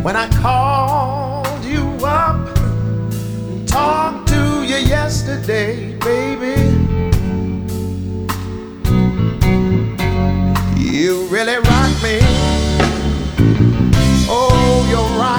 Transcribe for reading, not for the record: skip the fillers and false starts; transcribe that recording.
when I called you up and talked to you yesterday, baby.